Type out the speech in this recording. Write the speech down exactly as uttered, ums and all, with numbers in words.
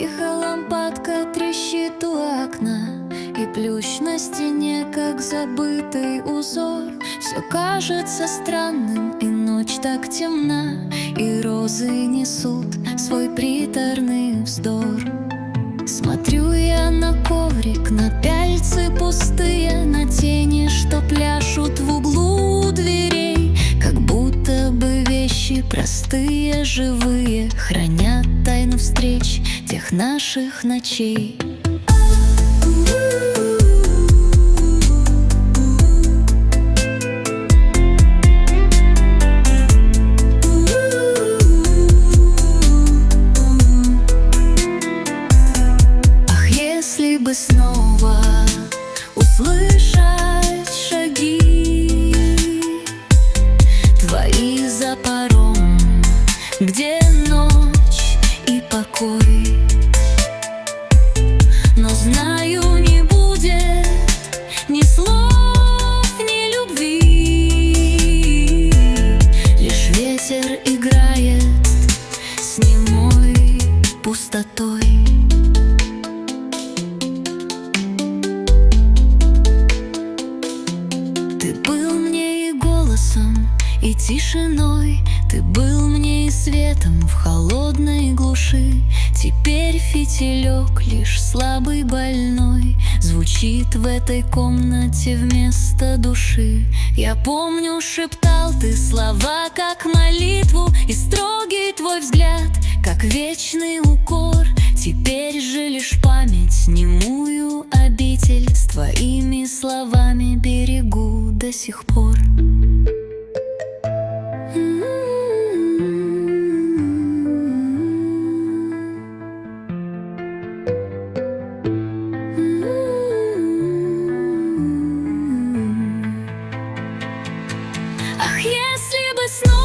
Тихо лампадка трещит у окна, и плющ на стене, как забытый узор. Все кажется странным, и ночь так темна, и розы несут свой приторный вздор. Смотрю я на коврик, на пяльцы пустые, на тени, что пляшут в углу дверей. Как будто бы вещи простые, живые, хранят тайну встреч тех наших ночей. Если бы снова услышать шаги твои за порогом, где ночь и покой, но знаю, не будет ни слов, ни любви, лишь ветер играет с немой пустотой. Ты был мне и голосом, и тишиной, ты был мне и светом в холодной глуши. Теперь фитилек лишь слабый, больной, звучит в этой комнате вместо души. Я помню, шептал ты слова, как молитву, и строгий твой взгляд, как вечный укор. Теперь же лишь память, немую обитель, с твоими словами берегу до сих пор. Ах, если бы снова